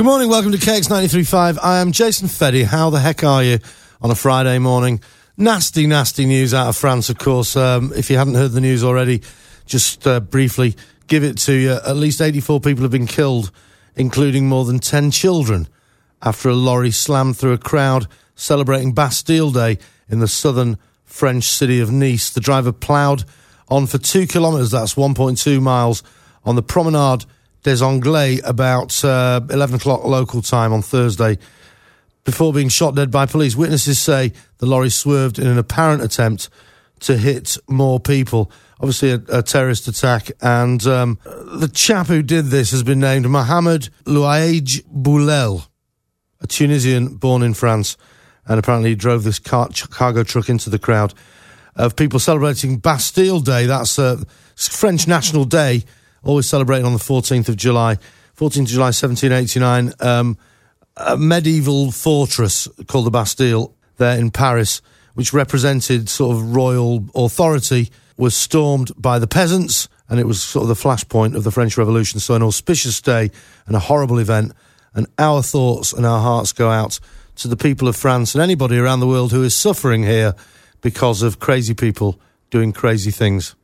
Good morning, welcome to KX93.5. I am Jason Feddy. How the heck are you on a Friday morning? Nasty news out of France, of course. If you hadn't heard the news already, just briefly give it to you. At least 84 people have been killed, including more than 10 children, after a lorry slammed through a crowd celebrating Bastille Day in the southern French city of Nice. The driver ploughed on for 2 kilometres, that's 1.2 miles, on the Promenade des Anglais about 11 o'clock local time on Thursday, before being shot dead by police. Witnesses say the lorry swerved in an apparent attempt to hit more people. Obviously a terrorist attack, and the chap who did this has been named Mohamed Louaij Boulel, a Tunisian born in France, and apparently he drove this cargo truck into the crowd of people celebrating Bastille Day. That's French National Day, always celebrated on the 14th of July. 14th of July 1789, a medieval fortress called the Bastille there in Paris, which represented sort of royal authority, was stormed by the peasants, and it was sort of the flashpoint of the French Revolution. So an auspicious day and a horrible event, and our thoughts and our hearts go out to the people of France and anybody around the world who is suffering here because of crazy people doing crazy things.